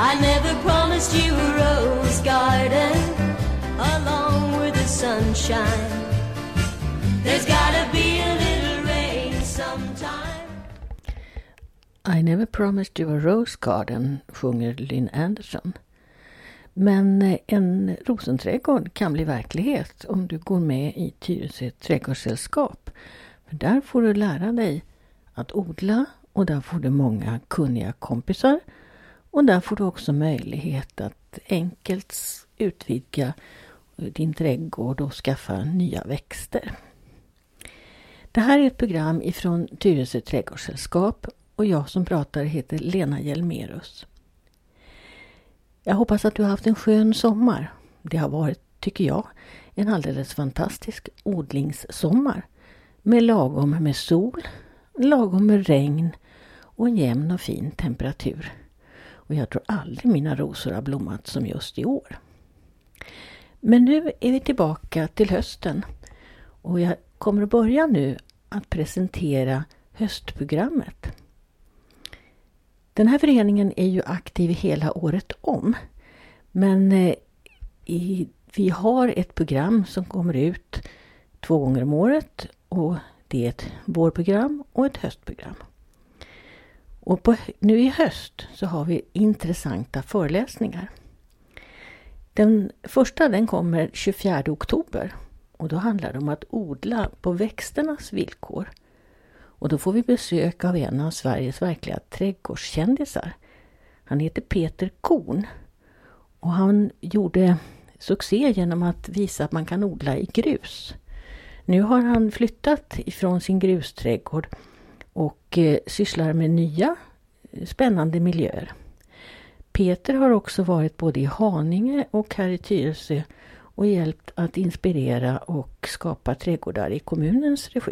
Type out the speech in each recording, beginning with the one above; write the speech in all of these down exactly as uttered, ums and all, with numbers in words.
I never promised you a rose garden along with the sunshine. There's gotta be a little rain sometime. I never promised you a rose garden, sjunger Lynn Anderson. Men en rosenträdgård kan bli verklighet om du går med i Tyresö trädgårdssällskap. För där får du lära dig att odla och där får du många kunniga kompisar. Och där får du också möjlighet att enkelt utvidga din trädgård och skaffa nya växter. Det här är ett program ifrån Tyresö trädgårdssällskap och jag som pratar heter Lena Hjelmerus. Jag hoppas att du har haft en skön sommar. Det har varit, tycker jag, en alldeles fantastisk odlingssommar. Med lagom med sol, lagom med regn och en jämn och fin temperatur. Och jag tror aldrig mina rosor har blommat som just i år. Men nu är vi tillbaka till hösten. Och jag kommer att börja nu att presentera höstprogrammet. Den här föreningen är ju aktiv hela året om. Men eh, i, vi har ett program som kommer ut två gånger om året. Och det är ett vårprogram och ett höstprogram. Och på, nu i höst så har vi intressanta föreläsningar. Den första den kommer tjugofjärde oktober. Och då handlar det om att odla på växternas villkor. Och då får vi besök av en av Sveriges verkliga trädgårdskändisar. Han heter Peter Korn. Och han gjorde succé genom att visa att man kan odla i grus. Nu har han flyttat ifrån sin grusträdgård och eh, sysslar med nya spännande miljöer. Peter har också varit både i Haninge och här i Tyresö och hjälpt att inspirera och skapa trädgårdar i kommunens regi.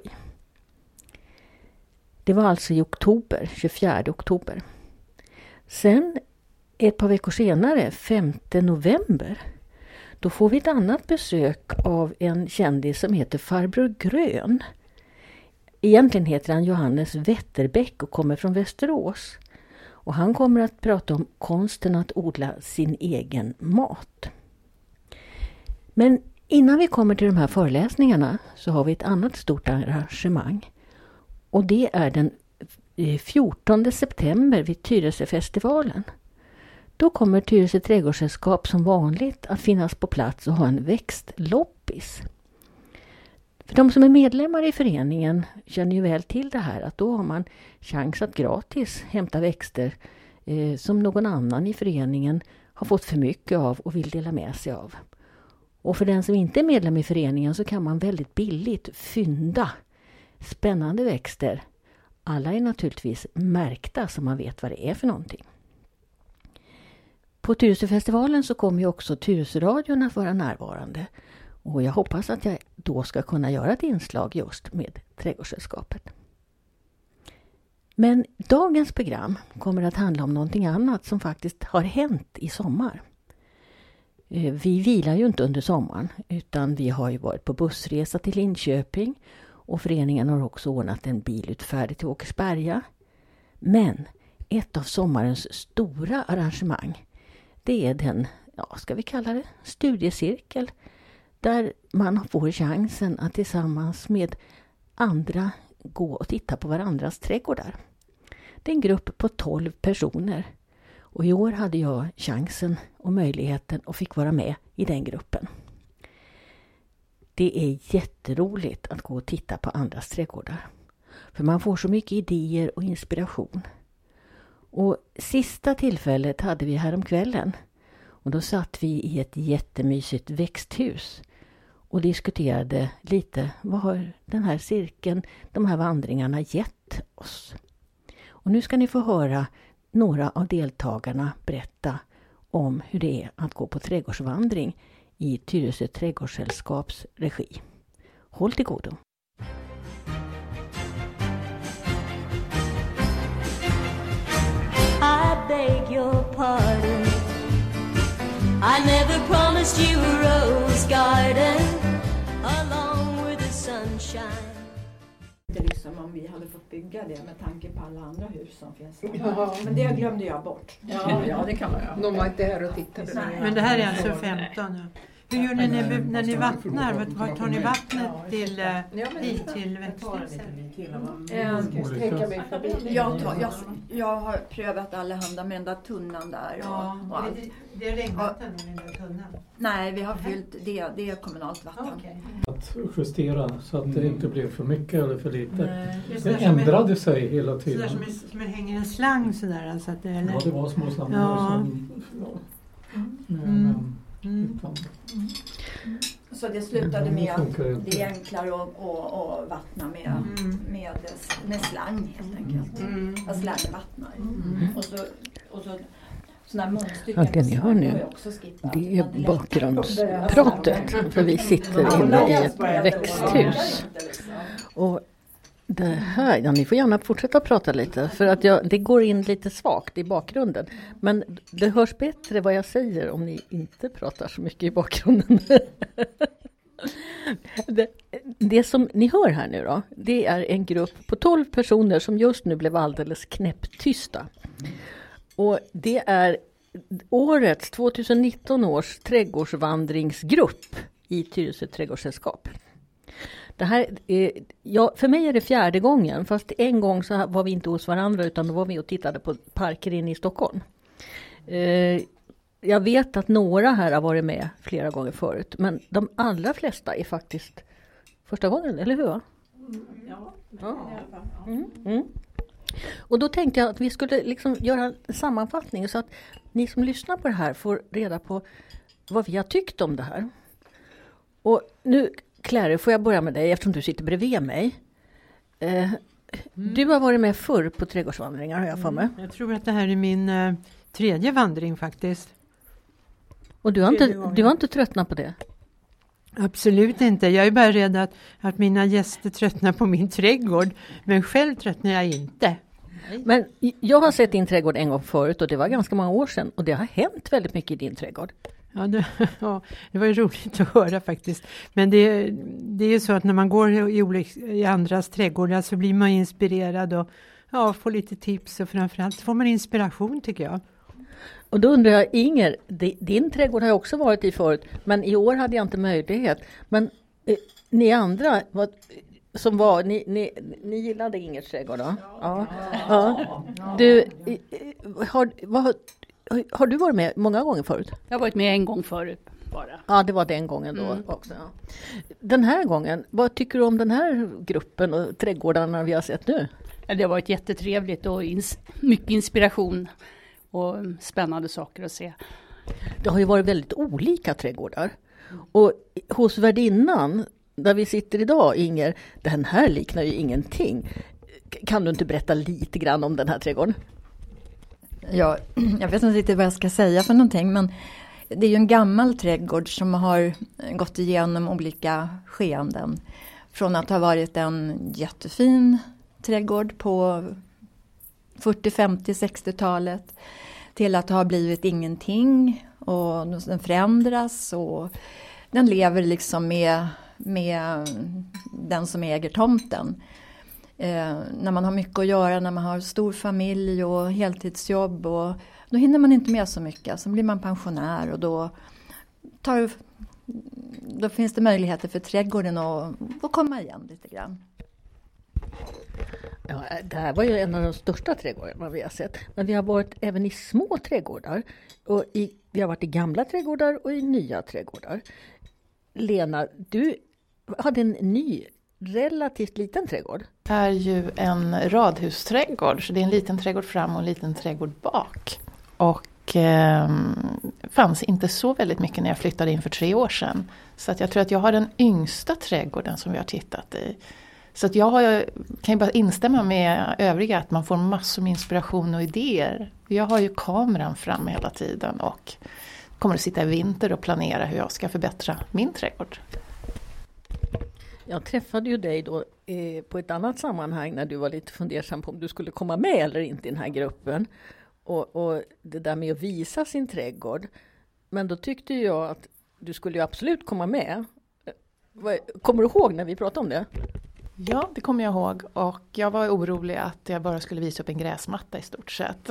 Det var alltså i oktober, tjugofjärde oktober. Sen ett par veckor senare, femte november, då får vi ett annat besök av en kändis som heter Farbror Grön. Egentligen heter han Johannes Wetterbäck och kommer från Västerås. Och han kommer att prata om konsten att odla sin egen mat. Men innan vi kommer till de här föreläsningarna så har vi ett annat stort arrangemang. Och det är den fjortonde september vid Tyresöfestivalen. Då kommer Tyresö trädgårdssällskap som vanligt att finnas på plats och ha en växtloppis. För de som är medlemmar i föreningen känner ju väl till det här att då har man chans att gratis hämta växter eh, som någon annan i föreningen har fått för mycket av och vill dela med sig av. Och för den som inte är medlem i föreningen så kan man väldigt billigt fynda spännande växter. Alla är naturligtvis märkta så man vet vad det är för någonting. På Tyresöfestivalen så kommer ju också Tyresöradion att vara närvarande. Och jag hoppas att jag då ska kunna göra ett inslag just med trädgårdssällskapet. Men dagens program kommer att handla om någonting annat som faktiskt har hänt i sommar. Vi vilar ju inte under sommaren utan vi har ju varit på bussresa till Linköping och föreningen har också ordnat en bilutfärd till Åkersberga. Men ett av sommarens stora arrangemang det är den, ja, ska vi kalla det, studiecirkel där man får chansen att tillsammans med andra gå och titta på varandras trädgårdar. Det är en grupp på tolv personer och i år hade jag chansen och möjligheten och fick vara med i den gruppen. Det är jätteroligt att gå och titta på andras trädgårdar. För man får så mycket idéer och inspiration. Och sista tillfället hade vi här om kvällen. Och då satt vi i ett jättemysigt växthus. Och diskuterade lite vad har den här cirkeln, de här vandringarna gett oss. Och nu ska ni få höra några av deltagarna berätta om hur det är att gå på trädgårdsvandring i Tyresö trädgårdssällskaps regi. Håll till godo! I beg your pardon. I never promised you a rose garden along with the sunshine. som om vi hade fått bygga det med tanke på alla andra hus som finns här. Ja. Men det glömde jag bort. Ja, ja, det kan man göra. De var inte här och tittade. Nej. Men det här är alltså femton. Ja. Hur gör ni när, när ni vattnar? Var tar ni vattnet till, eh, hit till växthuset? Jag, tar, jag, jag har prövat alla handlar med den där tunnan där. Och, Ja, och allt. det, det är regnvatten i den där tunnan. Nej, vi har fyllt det. Det är kommunalt vatten. Okay. Att justera så att det inte blev för mycket eller för lite. Nej, det det ändrade en, sig hela tiden. Sådär som, som det hänger en slang sådär. Alltså att det, eller? Ja, det var små slangar Ja. som... Ja, med, Mm. Mm. Mm. Så det slutade med att det är enklare att, att, att vattna med, Mm. med, med slang helt enkelt. Mm. Att slangvattnar. Mm. Och så, och så sådana här munstycken. Ja, det ni hör nu, det är bakgrundspratet. För vi sitter inne i ett växthus. Och det här, ja, ni får gärna fortsätta prata lite. För att jag, det går in lite svagt i bakgrunden. Men det hörs bättre vad jag säger om ni inte pratar så mycket i bakgrunden. Det, det som ni hör här nu då, det är en grupp på tolv personer som just nu blev alldeles knäpptysta. Och det är årets tjugonitton års trädgårdsvandringsgrupp i Tyresö trädgårdssällskap. Det här är, ja, för mig är det fjärde gången, fast en gång så var vi inte hos varandra utan då var vi och tittade på parker inne i Stockholm. Eh, jag vet att några här har varit med flera gånger förut, men de allra flesta är faktiskt första gången, eller hur? Mm, ja, ja. i alla fall. Ja. Mm, mm. Och då tänkte jag att vi skulle liksom göra en sammanfattning så att ni som lyssnar på det här får reda på vad vi har tyckt om det här. Och nu, Claire, får jag börja med dig eftersom du sitter bredvid mig. Eh, mm. Du har varit med förr på trädgårdsvandringar, har jag för mig. Mm. Jag tror att det här är min uh, tredje vandring faktiskt. Och du har, inte, du har inte tröttnat på det? Absolut inte. Jag är bara rädd att, att mina gäster tröttnar på min trädgård. Men själv tröttnar jag inte. Men jag har sett din trädgård en gång förut och det var ganska många år sedan. Och det har hänt väldigt mycket i din trädgård. Ja, det, ja, det var ju roligt att höra faktiskt. Men det, det är ju så att när man går i, olika, i andras trädgårdar så blir man inspirerad och ja, får lite tips. Och framförallt får man inspiration tycker jag. Och då undrar jag, Inger, din trädgård har jag också varit i förut, men i år hade jag inte möjlighet. Men eh, ni andra, vad, som var, ni, ni, ni gillade Ingers trädgård då? Ja. Ja. Ja. Du, eh, har, vad, har du varit med många gånger förut? Jag har varit med en gång förut bara. Ja, det var den gången då mm. också. Ja. Den här gången, vad tycker du om den här gruppen och trädgårdarna vi har sett nu? Ja, det har varit jättetrevligt och ins- mycket inspiration. Och spännande saker att se. Det har ju varit väldigt olika trädgårdar. Och hos värdinnan, där vi sitter idag, Inger, den här liknar ju ingenting. Kan du inte berätta lite grann om den här trädgården? Ja, jag vet inte riktigt vad jag ska säga för någonting, men det är ju en gammal trädgård som har gått igenom olika skeenden. Från att ha varit en jättefin trädgård på fyrtio, femtio, sextiotalet till att ha blivit ingenting och den förändras och den lever liksom med, med den som äger tomten. Eh, när man har mycket att göra, när man har stor familj och heltidsjobb och då hinner man inte med så mycket. Så blir man pensionär och då, tar, då finns det möjligheter för trädgården att, att komma igen lite grann. Ja, det här var ju en av de största trädgårdarna vi har sett. Men vi har varit även i små trädgårdar. Och i, vi har varit i gamla trädgårdar och i nya trädgårdar. Lena, du hade en ny, relativt liten trädgård. Det är ju en radhusträdgård. Så det är en liten trädgård fram och en liten trädgård bak. Och eh, fanns inte så väldigt mycket när jag flyttade in för tre år sedan. Så att jag tror att jag har den yngsta trädgården som vi har tittat i. Så att jag har, kan ju bara instämma med övriga att man får massor med inspiration och idéer. Jag har ju kameran fram hela tiden och kommer att sitta i vinter och planera hur jag ska förbättra min trädgård. Jag träffade ju dig då eh, på ett annat sammanhang när du var lite fundersam på om du skulle komma med eller inte i den här gruppen. Och, och det där med att visa sin trädgård. Men då tyckte jag att du skulle ju absolut komma med. Kommer du ihåg när vi pratade om det? Ja, det kommer jag ihåg. Och jag var orolig att jag bara skulle visa upp en gräsmatta i stort sett.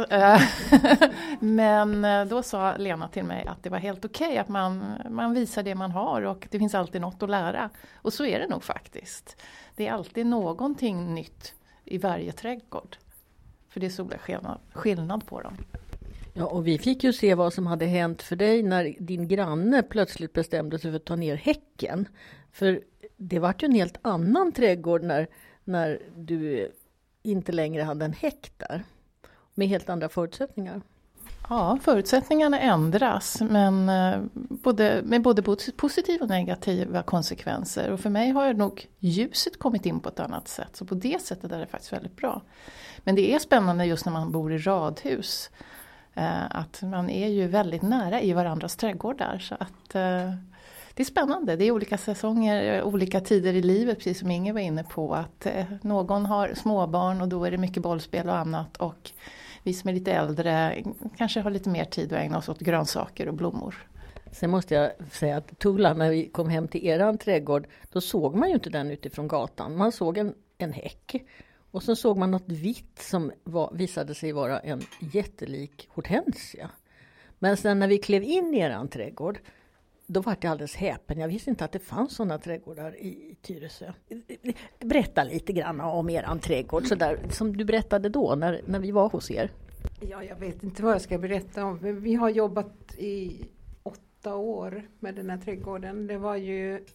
Men då sa Lena till mig att det var helt okej okay att man, man visar det man har och det finns alltid något att lära. Och så är det nog faktiskt. Det är alltid någonting nytt i varje trädgård. För det är så skillnad, skillnad på dem. Ja, och vi fick ju se vad som hade hänt för dig när din granne plötsligt bestämde sig för att ta ner häcken. För det var ju en helt annan trädgård när, när du inte längre hade en häck där. Med helt andra förutsättningar. Ja, förutsättningarna ändras men både, med både positiva och negativa konsekvenser. Och för mig har nog ljuset kommit in på ett annat sätt. Så på det sättet är det faktiskt väldigt bra. Men det är spännande just när man bor i radhus. Att man är ju väldigt nära i varandras trädgårdar. Så att det är spännande. Det är olika säsonger, olika tider i livet. Precis som Inge var inne på. Att någon har småbarn och då är det mycket bollspel och annat. Och vi som är lite äldre kanske har lite mer tid att ägna oss åt grönsaker och blommor. Sen måste jag säga att Tulla, när vi kom hem till eran trädgård, då såg man ju inte den utifrån gatan. Man såg en, en häck. Och så såg man något vitt som var, visade sig vara en jättelik hortensia. Men sen när vi klev in i eran trädgård, då var det alldeles häpen. Jag visste inte att det fanns sådana trädgårdar i Tyresö. Berätta lite grann om eran trädgård, så där, som du berättade då när, när vi var hos er. Ja, jag vet inte vad jag ska berätta om. Vi har jobbat i åtta år med den här trädgården. Det var ju äh,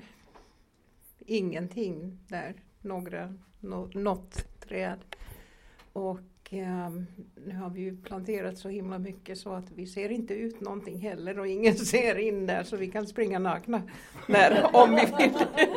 ingenting där. Några, no, något träd. Och eh, nu har vi ju planterat så himla mycket så att vi ser inte ut någonting heller. Och ingen ser in där så vi kan springa nakna där om vi vill.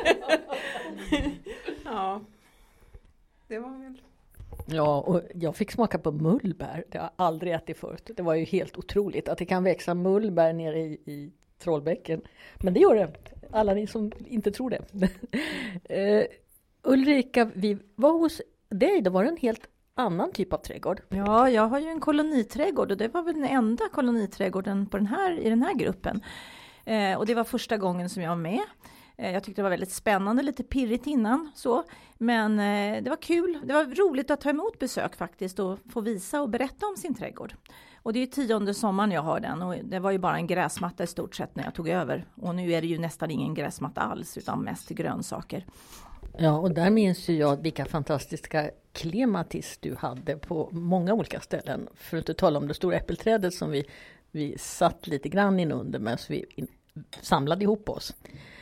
Ja, det var väl... Ja, och jag fick smaka på mullbär. Det har jag aldrig ätit förut. Det var ju helt otroligt att det kan växa mullbär nere i, i Trollbäcken. Men det gör det. Alla ni som inte tror det. uh, Ulrika, vi var hos dig. Det var en helt annan typ av trädgård. Ja, jag har ju en koloniträdgård och det var väl den enda koloniträdgården på den här, i den här gruppen. Eh, och det var första gången som jag var med. Eh, jag tyckte det var väldigt spännande, lite pirrigt innan så. Men eh, det var kul. Det var roligt att ta emot besök faktiskt och få visa och berätta om sin trädgård. Och det är ju tionde sommaren jag har den och det var ju bara en gräsmatta i stort sett när jag tog över. Och nu är det ju nästan ingen gräsmatta alls utan mest grönsaker. Ja, och där minns ju jag vilka fantastiska klematis du hade på många olika ställen. För att inte tala om det stora äppelträdet som vi, vi satt lite grann in under medan vi in, samlade ihop oss.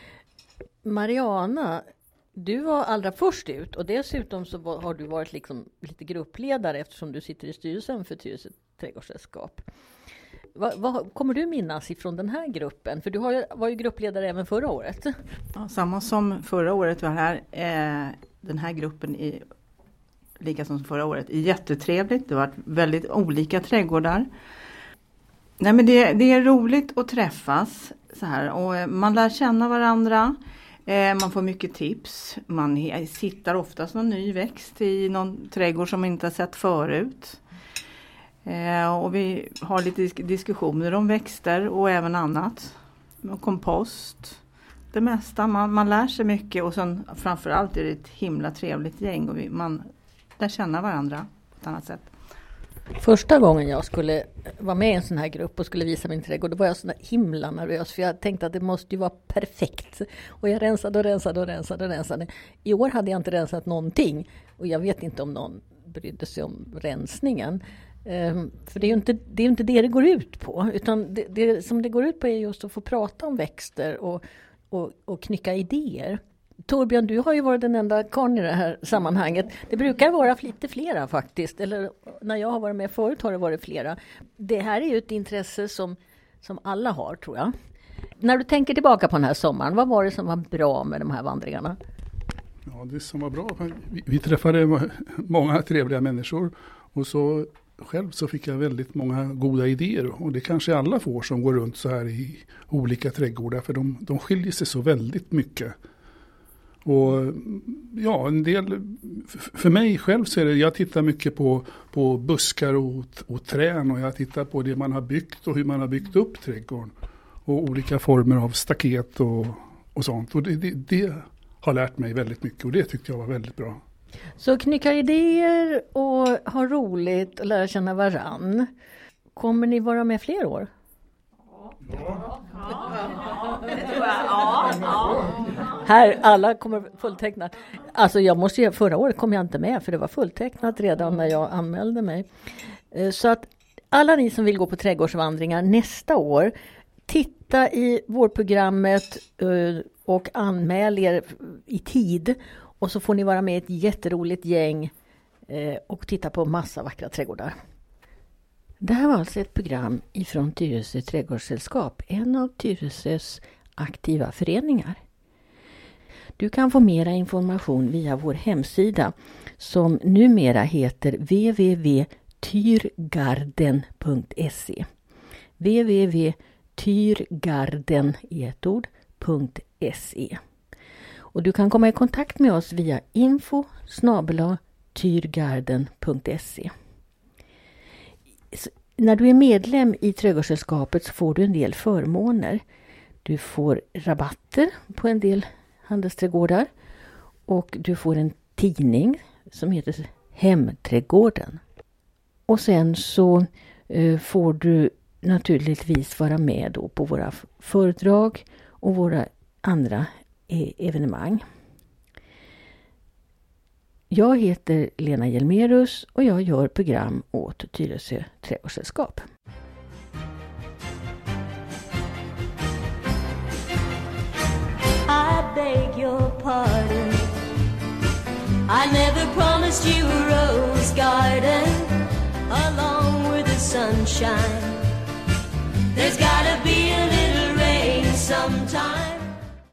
Mariana, du var allra först ut och dessutom så var, har du varit liksom lite gruppledare eftersom du sitter i styrelsen för Tyresö trädgårdssällskap. Vad, vad kommer du minnas ifrån den här gruppen? För du har ju, var ju gruppledare även förra året. Ja, samma som förra året var här. Eh, den här gruppen är lika som förra året. Är jättetrevligt. Det har varit väldigt olika trädgårdar. Nej, men det, det är roligt att träffas så här. Och man lär känna varandra. Eh, man får mycket tips. Man hittar oftast någon ny växt i någon trädgård som man inte har sett förut. Eh, och vi har lite diskussioner om växter och även annat. Och kompost. Det mesta. Man, man lär sig mycket och sen framförallt är det ett himla trevligt gäng. Och vi, man lär känna varandra på ett annat sätt. Första gången jag skulle vara med i en sån här grupp och skulle visa min trädgård, då var jag så himla nervös. För jag tänkte att det måste ju vara perfekt. Och jag rensade och rensade och rensade och rensade. I år hade jag inte rensat någonting. Och jag vet inte om någon brydde sig om rensningen. Um, för det är ju inte det, är inte det det går ut på. Utan det, det som det går ut på är just att få prata om växter och, och, och knycka idéer. Torbjörn, du har ju varit den enda karln i det här sammanhanget. Det brukar vara lite flera faktiskt. Eller när jag har varit med förut har det varit flera. Det här är ju ett intresse som, som alla har, tror jag. När du tänker tillbaka på den här sommaren, vad var det som var bra med de här vandringarna? Ja, det som var bra, vi, vi träffade många trevliga människor. Och så själv så fick jag väldigt många goda idéer. Och det kanske alla får som går runt så här i olika trädgårdar. För de, de skiljer sig så väldigt mycket. Och ja, en del, för mig själv så är det, jag tittar mycket på, på buskar och, och trän och jag tittar på det man har byggt och hur man har byggt upp trädgården och olika former av staket och, och sånt. Och det, det, det har lärt mig väldigt mycket och det tyckte jag var väldigt bra. Så knycka idéer och ha roligt och lära känna varann. Kommer ni vara med fler år? Ja, det tror jag. Ja, ja. Här, alla kommer fulltecknat. Alltså jag måste ju, förra året kom jag inte med för det var fulltecknat redan när jag anmälde mig. Så att alla ni som vill gå på trädgårdsvandringar nästa år, titta i vårprogrammet och anmäl er i tid. Och så får ni vara med i ett jätteroligt gäng och titta på massa vackra trädgårdar. Det här var alltså ett program ifrån Tyresö trädgårdssällskap, en av Tyresös aktiva föreningar. Du kan få mera information via vår hemsida som numera heter w w w punkt tyrgarden punkt se w w w punkt tyrgarden i ett ord, .se. Och du kan komma i kontakt med oss via info snabel-a tyrgarden punkt se. När du är medlem i trädgårdssällskapet så får du en del förmåner. Du får rabatter på en del handelsträdgårdar och du får en tidning som heter Hemträdgården. Och sen så eh, får du naturligtvis vara med då på våra föredrag och våra andra eh, evenemang. Jag heter Lena Hjelmerus och jag gör program åt Tyresö trädgårdssällskap. I beg your pardon, I never promised you a rose garden along with the sunshine. There's gotta be a little rain sometime.